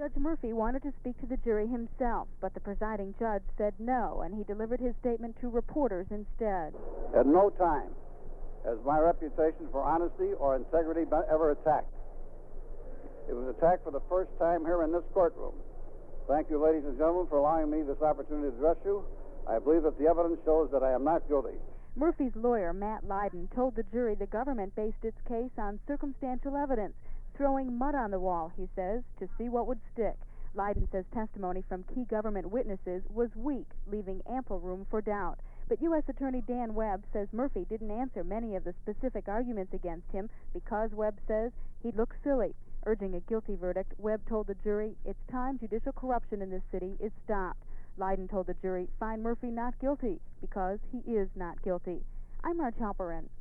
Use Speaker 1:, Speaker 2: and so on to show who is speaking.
Speaker 1: Judge Murphy wanted to speak to the jury himself, but the presiding judge said no, and he delivered his statement to reporters instead.
Speaker 2: At no time has my reputation for honesty or integrity been ever attacked. It was attacked for the first time here in this courtroom. Thank you, ladies and gentlemen, for allowing me this opportunity to address you. I believe that the evidence shows that I am not guilty.
Speaker 1: Murphy's lawyer, Matt Leiden, told the jury the government based its case on circumstantial evidence, throwing mud on the wall, he says, to see what would stick. Leiden says testimony from key government witnesses was weak, leaving ample room for doubt. But U.S. Attorney Dan Webb says Murphy didn't answer many of the specific arguments against him because, Webb says, he looked silly. Urging a guilty verdict, Webb told the jury, it's time judicial corruption in this city is stopped. Leiden told the jury, find Murphy not guilty because he is not guilty. I'm Marge Halperin.